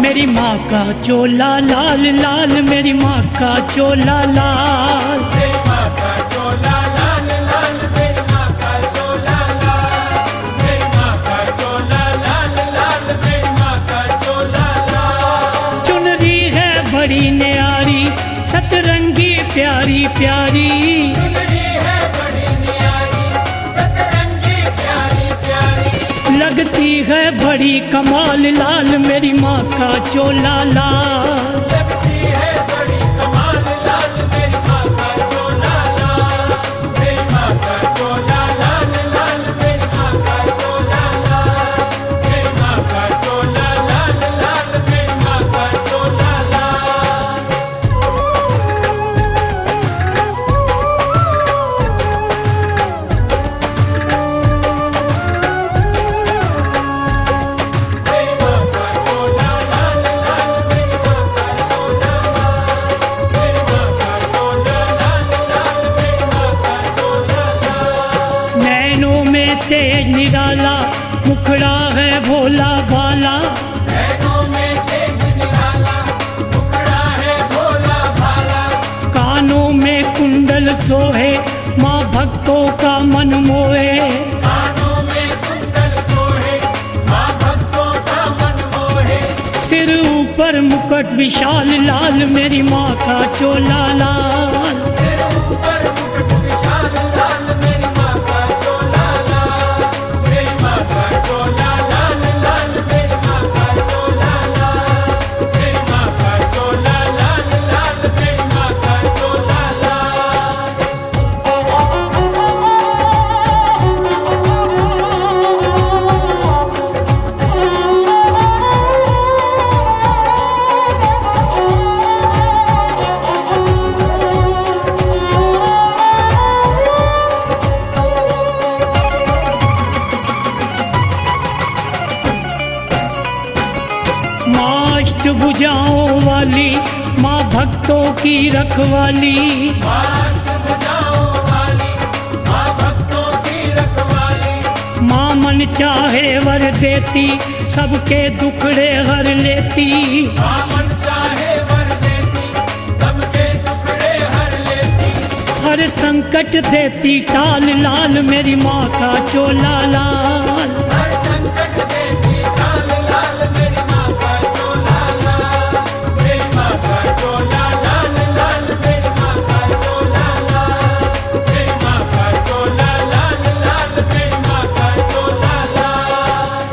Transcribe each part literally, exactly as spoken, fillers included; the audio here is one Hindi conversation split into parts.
मेरी माँ का चोला लाल लाल, मेरी माँ का चोला लाल, मेरी माँ का चोला लाल लाल, मेरी माँ का चोला लाल, मेरी माँ का चोला लाल लाल, मेरी माँ का चोला लाल। चुनरी है बड़ी न्यारी, सतरंगी प्यारी प्यारी, चुनरी है बड़ी न्यारी, सतरंगी प्यारी प्यारी, लगती है बड़ी कमाल लाल, मेरी माँ का चोला लाल, लगती है बड़ी कमाल लाल, मेरी माँ का चोला लाल, मेरी माँ का चोला लाल लाल, मेरी माँ का चोला लाल, मेरी माँ का चोला लाल लाल, मेरी माँ का चोला लाल। मेरी माँ का चोला लाल लाल, मेरी माँ का चोला लाल, मेरी माँ का चोला लाल लाल, मेरी माँ का चोला लाल। नैनों में तेज निराला, मुखड़ा है भोला भाला, नैनों में तेज निराला, मुखड़ा है भोला भाला, कानों में कुंडल सोहे, माँ भक्तों का मन मोहे, कानों में कुंडल सोहे, माँ भक्तों का मन मोहे, सिर ऊपर मुकुट विशाल लाल, मेरी माँ का चोला लाल, सिर ऊपर मुकुट विशाल लाल, मेरी माँ का चोला लाल, मेरी माँ का चोला लाल लाल, मेरी माँ का चोला लाल, मेरी माँ का चोला लाल लाल, मेरी माँ का चोला लाल। माँ अष्टभुजाओं वाली, माँ भक्तों की रखवाली, मास्ट बजाओ वाली, माँ भक्तों की रखवाली, माँ मन चाहे वर देती, सबके दुखड़े हर लेती, माँ मन चाहे वर देती, सबके टुकड़े हर लेती, हर संकट देती टाल लाल, मेरी माँ का चोला लाल, हर संकट देती लाल लाल, मेरी माँ का चोला लाल, मेरी माँ का चोला लाल लाल, मेरी माँ का चोला लाल, मेरी माँ का चोला लाल लाल, मेरी माँ का चोला लाल।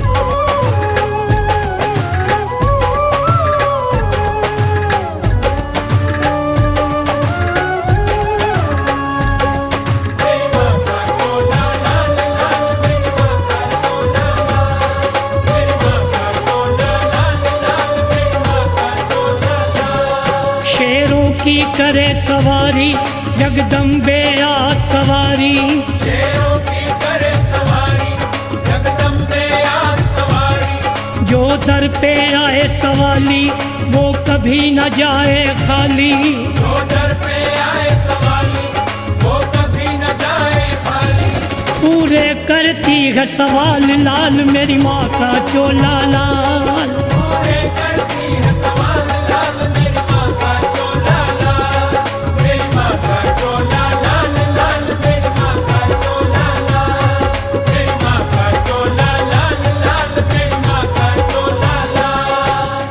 मेरी माँ का चोला लाल लाल, मेरी माँ का चोला लाल, मेरी माँ का चोला लाल लाल, मेरी माँ का चोला लाल। शेरों की करे सवारी, जगदम्बे आत कवारी, शेरों की करे सवारी, जगदम्बे आत सवारी, जो दर पे आए सवाली, वो कभी न जाए खाली, जो दर पे आए सवाली, वो कभी न जाए खाली, पूरे करती है सवाल लाल, मेरी माँ का चोला लाल, पूरे करती है सवाल लाल, मेरी माँ का चोला लाल, मेरी माँ का चोला लाल लाल, मेरी माँ का चोला लाल, मेरी माँ का चोला लाल लाल, मेरी माँ का चोला लाल।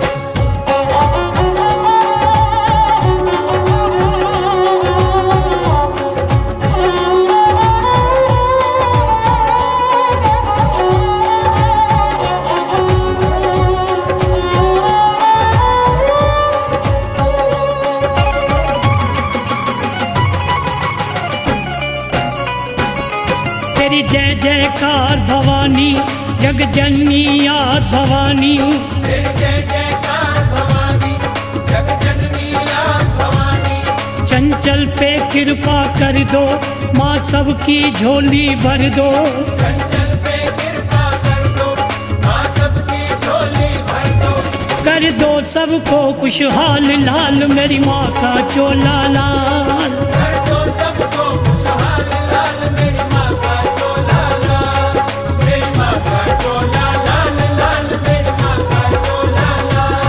तेरी जय जयकार भवानी, जग जननी याद भवानी, तेरी जय जयकार भवानी, जग जननी याद भवानी, चंचल पे कृपा कर दो, माँ सबकी झोली भर दो, चंचल पे कृपा कर दो, माँ सबकी झोली भर दो, कर दो सबको खुशहाल लाल, मेरी माँ का चोला लाल, कर दो सबको खुशहाल लाल, मेरी माँ का चोला लाल, मेरी माँ का चोला लाल लाल, मेरी माँ का चोला लाल,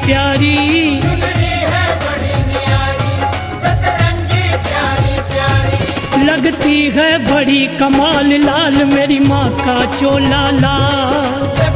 प्यारी, चुनरी है बड़ी न्यारी, सतरंगी प्यारी प्यारी। लगती है बड़ी कमाल लाल मेरी माँ का चोला लाल।